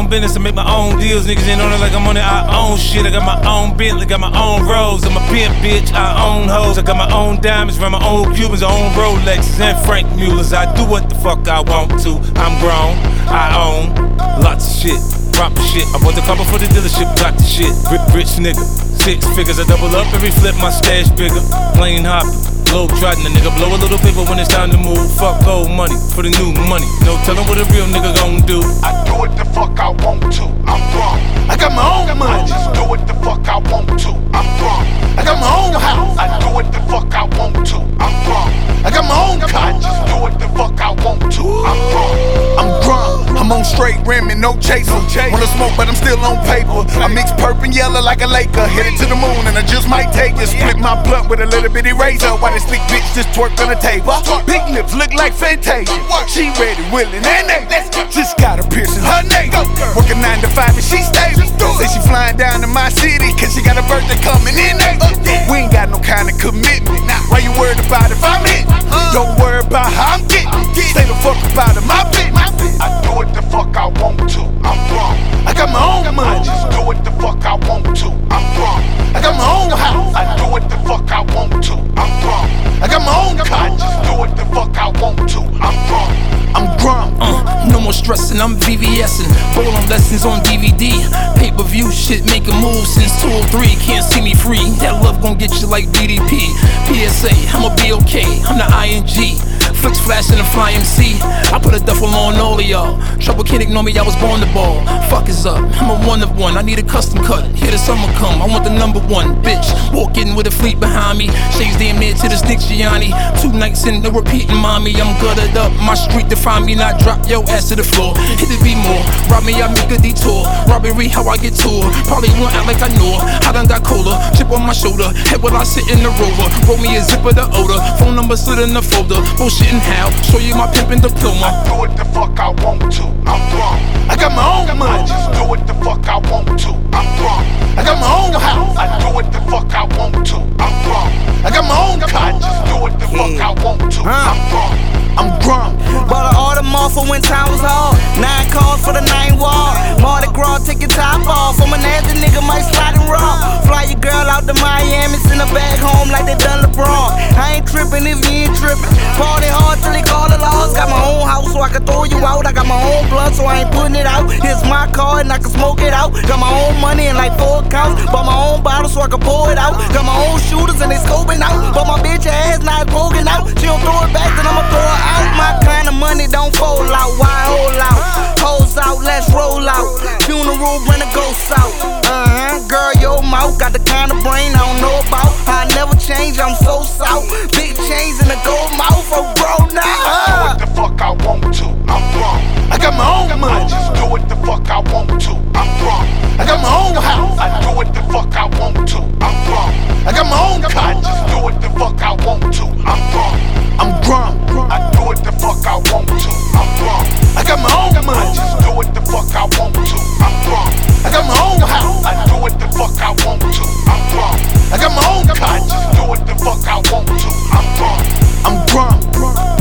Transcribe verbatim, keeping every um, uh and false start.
business and make my own deals. Niggas ain't on it like I'm on it, I own shit. I got my own Bentley, got my own Rolls. I'm a pimp, bitch, I own hoes. I got my own diamonds, run my own Cubans, I own Rolexes and Frank Muellers. I do what the fuck I want to. I'm grown, I own lots of shit. Proper shit, I bought the car before the dealership got the shit. Rich, rich nigga, six figures, I double up every flip, my stash bigger. Plain hopping, low trotting, a nigga blow a little paper when it's time to move. Fuck old money for the new money. No telling what a real nigga gon' do. I do what the fuck I want to. I'm wrong. I got my own money. I just do what the fuck I want to. I'm wrong. I got my own house. I do what the fuck I want to. I'm wrong. I got my own car. I just do what the fuck I want to. I'm wrong. I'm drunk. I'm on straight rim and no chaser. Wanna smoke, but I'm still on paper. I mix purple and yellow like a Laker. Headed to the moon and I just might take it. Split my blunt with a little bitty razor. While this slick bitch just twerk on the table. Big lips look like Fantasia. She ready, willing, and able. Just got a piercing her name. Working nine to five and she stable. Say she flying down to my city cause she got a birthday coming in April. We ain't got no kind of commitment. Why you worried about if I'm in? Don't worry about how I'm getting. Stay the fuck about it, my bitch. I do what the fuck I want to. I'm wrong. I got my own money. I just do what the fuck I want to. I'm wrong. I got my own house. I do what the fuck I want to. I'm wrong. I got my own car. I just do what the fuck I want to. I'm wrong. I'm drunk. Uh, no more stressing, I'm VVSing. Bowling lessons on D V D. Pay-per-view shit making moves since two oh three. Can't see me free. That love gon' get you like B D P. P S A, I'ma be okay. I'm the I N G. Flicks flashing and fly M C. I put a duffel on all of y'all. Trouble can't ignore me, I was born to ball. Fuck is up, I'm a one of one. I need a custom cut. Here the summer come, I want the number one. Bitch, walk in with a fleet behind me. Shades damn near to the sticks, Gianni. Two nights in, no repeating, mommy. I'm gutted up, my street define me. Not drop your ass to the floor. Hit it be more. Rob me, I make a detour. Robbery, how I get to her. Probably won't act like I know her. I done got cola, chip on my shoulder. Head while I sit in the rover. Roll me a zip of the odor. Phone number slid in the folder. Bullshit and how? Show you my pimpin' diploma. I do what the fuck I want to. I'm wrong. I got my own money. I just do what the fuck I want to. I'm wrong. I got my own house. I do what the fuck I want to. I'm wrong. I got my own car. I just do what the fuck I want to. I'm wrong. I'm drunk. Bought an Audemars for when time was hard. Nine calls for the nine wall. Mardi Gras, take your top off. I'm a nasty nigga, might slide and raw. Fly your girl out to Miami, send her back home like they done LeBron. I ain't trippin' if you ain't trippin'. Party hard till they call the laws. Got my own house so I can throw you out. I got my own blood so I ain't putting it out. Here's my car and I can smoke it out. Got my own money and like four accounts. Bought my own bottle so I can pour it out. Got my own shooters and they scoping out. But my bitch ass not poking out. She don't throw it back, then I'ma throw her out. My kind of money don't fold out. Why hold out? Hoes out, let's roll out. Funeral, bring the ghosts out. Uh-huh, girl, your mouth got the kind of brain I don't know about. I never change, I'm so south. Big chains and a gold mouth, oh bro, now. I do what the fuck I want to. I'm wrong. I got my own money. I just do what the fuck I want to. I'm wrong. I got my own house. I do what the fuck I want to. I'm wrong. I got my own car. I just do what the fuck I want to. I'm wrong. I'm drunk. I do what the fuck I want to. I'm wrong. I got my own money. I just do what the fuck I want to. I'm wrong. I got my own house. I do what the fuck I want to. I'm wrong. I got my own car. I just do what the fuck I want to. I'm wrong. I'm drunk.